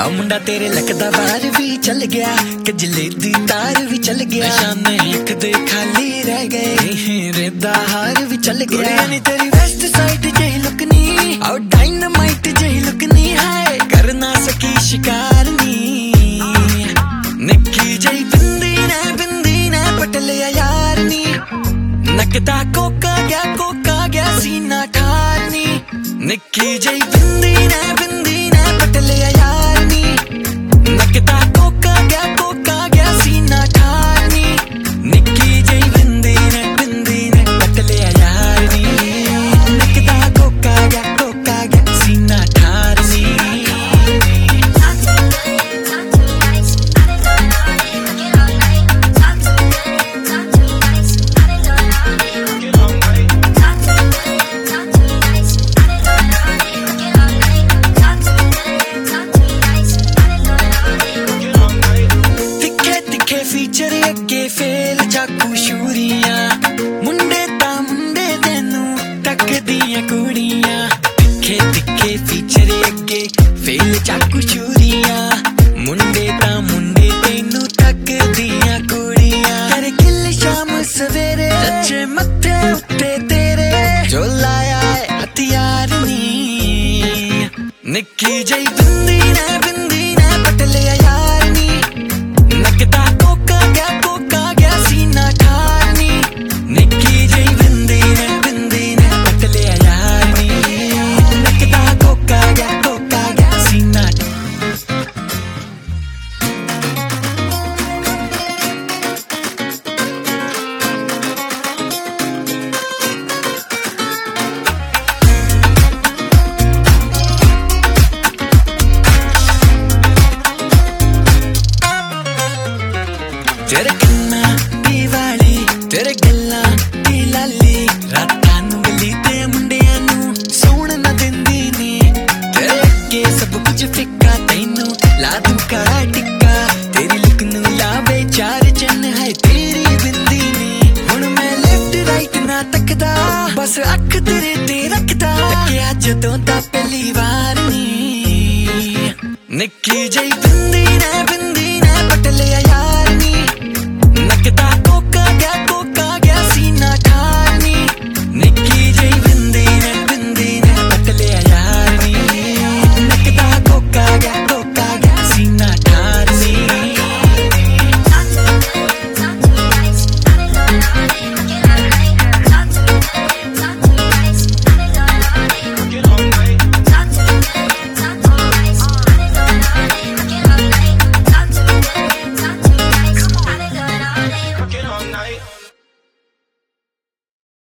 मुंडा तेरे लकदा बाहर भी चल गया, कजले दी तार भी चल गया, निशाने एक दे खाली रह गए, रेदा हार भी चल गया। नी तेरी वेस्ट साइड जही लुकनी और डायनामाइट जही लुकनी है, कर ना सकी शिकार नी। निक्की जही बिंदी ने पट लिया यार नी, नकदा कोका गया सीना ठारनी। निक्की जही बिंदी ने पट लिया यार नी, नकदा कोका गया सीना ठारनी। निक्की जही बिंदी ने पट लिया यार नी, नकदा कोका गया सीना ठारनी। फीचर अगे फेल चाकू शूरियां, मुंडे तेनू तकदियां कुड़ियां। तिखे फीचर अगे फेल चाकू शूरियां, मुंडे तेनू तकदियां कुड़ियां। तेरे गिल शाम सवेरे सच्चे मत्थे उत्ते तेरे, जो लाया है हथियार नी। निक्की जही बिंदी ने पट लिया यार नी, नकदा कोका गया सीना ठारनी। निक्की जही बिंदी ने पट लिया यार नी, नकदा कोका गया सीना। तेरे कन्ना दी वाली, तेरे गल्ला दी लाली, रातां नू गली ते मुंडियां नू सौण ना दिंदी नी। तेरे अगे सब कुछ फिक्का, तैनू ला दूं काला टिक्का। तेरी लुक नू लावे चार चन्न है तेरी बिंदी नी। हुण मैं लेफ्ट राइट ना तकदा, बस अख तेरे ते रखदा, तकिया जदों दा पहली वार नी। निक्की जही बिंदी